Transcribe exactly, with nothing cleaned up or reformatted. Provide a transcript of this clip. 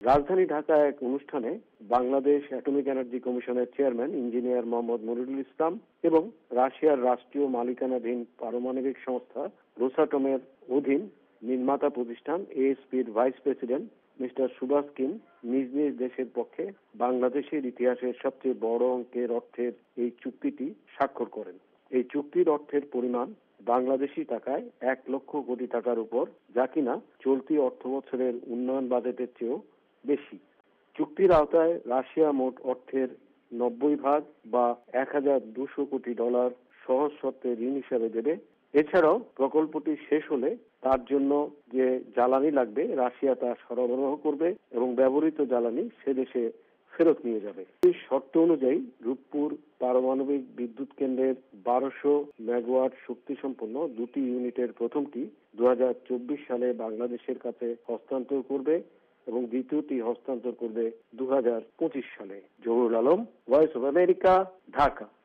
রাজধানী ঢাকায় এক অনুষ্ঠানে বাংলাদেশ অ্যাটমিক এনার্জি কমিশনের চেয়ারম্যান ইঞ্জিনিয়ার মোহাম্মদ মনিরুল ইসলাম এবং রাশিয়ার রাষ্ট্রীয় মালিকানাধীন পারমাণবিক সংস্থা রোসাটমের অধীন নির্মাতা প্রতিষ্ঠান এএসপির vice president mister Subhash Kim নিজ নিজ দেশের পক্ষে বাংলাদেশের ইতিহাসের সবচেয়ে বড় অঙ্কের অর্থের এই চুক্তিটি স্বাক্ষর করেন। এই চুক্তির অর্থের পরিমাণ বাংলাদেশি টাকায় এক লক্ষ কোটি টাকার উপর, যা কিনা চলতি অর্থ বছরের উন্নয়ন বাজেটের চেয়েও বেশি। চুক্তির আওতায় রাশিয়া মোট অর্থের নব্বই ভাগ বা এক হাজার দুশো কোটি ডলার সহজ শর্তে ঋণ হিসাবে দেবে। এছাড়াও প্রকল্পটি শেষ হলে তার জন্য যে জ্বালানি লাগবে রাশিয়া তা সরবরাহ করবে এবং ব্যবহৃত জ্বালানি সে দেশে ফেরত নিয়ে যাবে। এই শর্ত অনুযায়ী রূপপুর পারমাণবিক বিদ্যুৎ কেন্দ্রের বারোশো মেগাওয়াট শক্তি সম্পন্ন দুটি ইউনিটের প্রথমটি দু হাজার চব্বিশ সালে বাংলাদেশের কাছে হস্তান্তর করবে এবং দ্বিতীয়টি হস্তান্তর করবে দু হাজার পঁচিশ সালে। Zahurul Alam, voice of America, Dhaka.